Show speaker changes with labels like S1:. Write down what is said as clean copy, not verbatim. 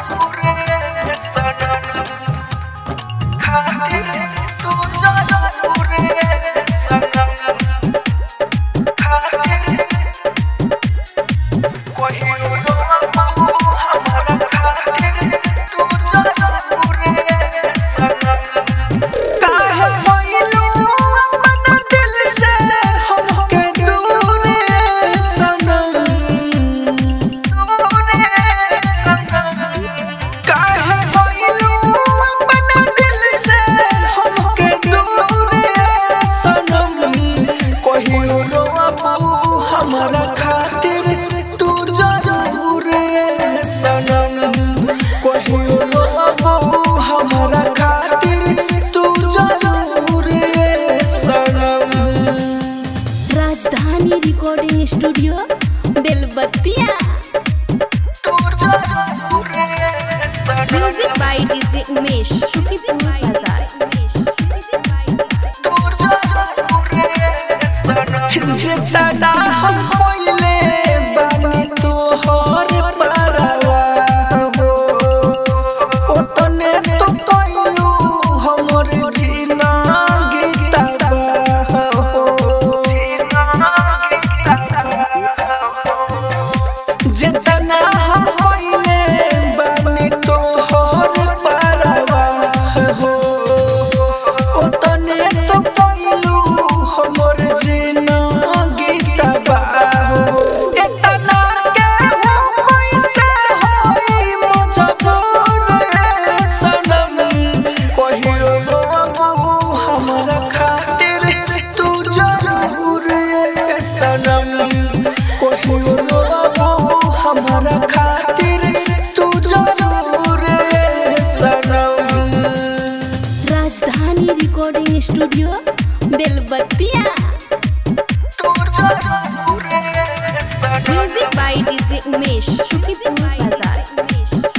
S1: हमारा खातिर तू जरूर सनम कहियो रोबो हमारा खातिर तू जरूर सनम।
S2: Rajdhani recording studio Belbattiya. Music by DJ Umesh Shukipur बाजार।
S1: जितना हम कोइले बानी तोहर परवा हो ओतने तो कोइलू हमर जीना गीतवा हो जितना हम कोइले बानी तोहर परवा हो ओतने तो कोइलू हमर जीना हमारा खातिर तू जरूर सनम।
S2: Rajdhani recording studio Belbattiya. Music by DJ Umesh Shukipur बाजार।